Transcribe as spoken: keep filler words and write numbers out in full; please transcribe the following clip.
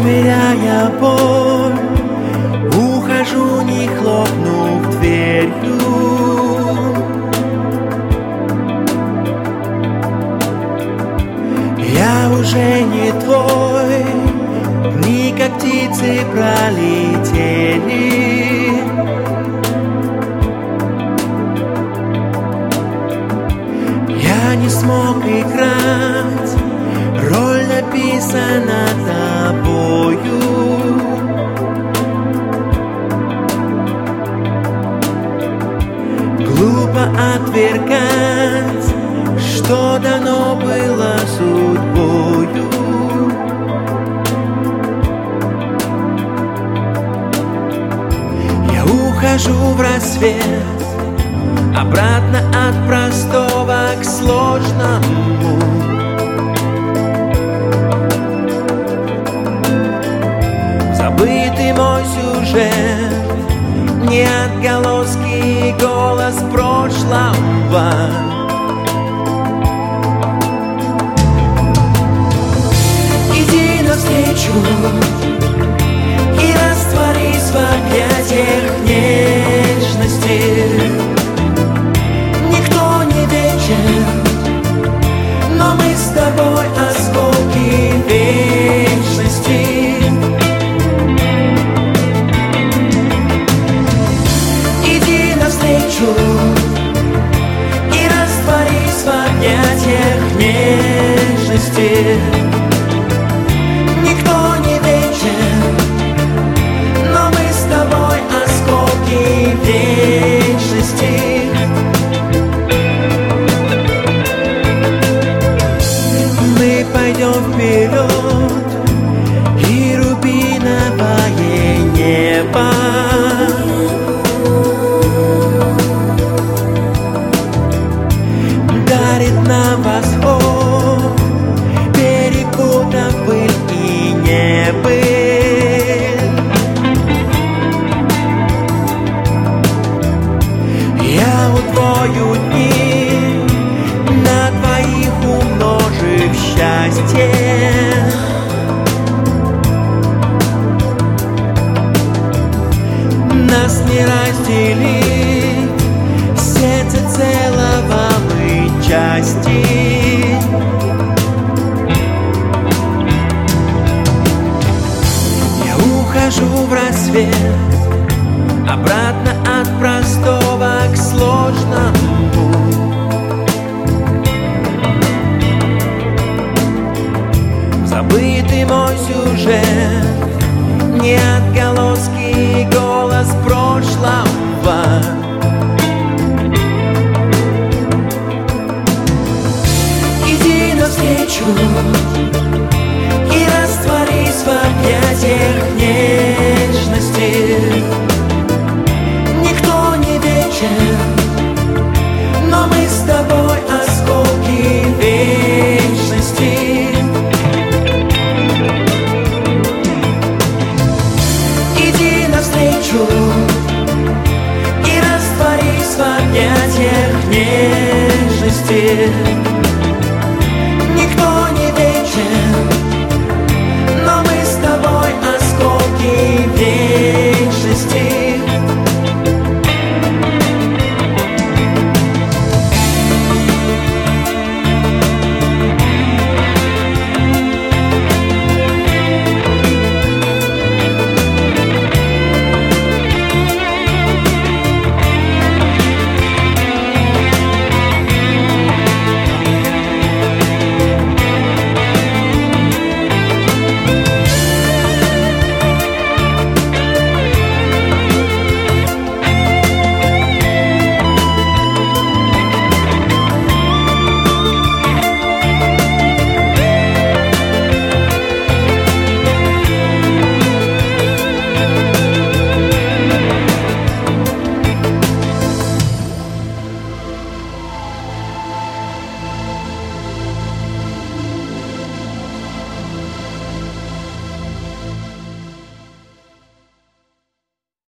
Размеряя боль, ухожу, не хлопнув дверью. Я уже не твой, дни как птицы пролетели. Я не смог играть, роль написана тобою. Глупо отвергать, что дано было судьбою. Я ухожу в рассвет, обратно от простого к сложному. Забытый мой сюжет, не отголоски, голос прошлого. Иди навстречу и растворись в объятиях нежности. Никто не вечен, но мы с тобой осколки вечности. Иди навстречу и растворись в объятиях нежности. Никто не вечен, но мы с тобой осколки вечности. Мы пойдем вперед, и рубиновое небо дарит нам восход, перепутав пыль и небыль. Я утрою дни, на твоих умножив счастье. Нас не разделить, сердце целого мы части. Я ухожу в рассвет, обратно от простого к сложному. Забытый мой сюжет, не отголоски, голос прошлого. Иди навстречу и растворись в объятиях нежности. Никто не вечен, но мы с тобой осколки вечности. Иди навстречу и растворись в объятиях нежности.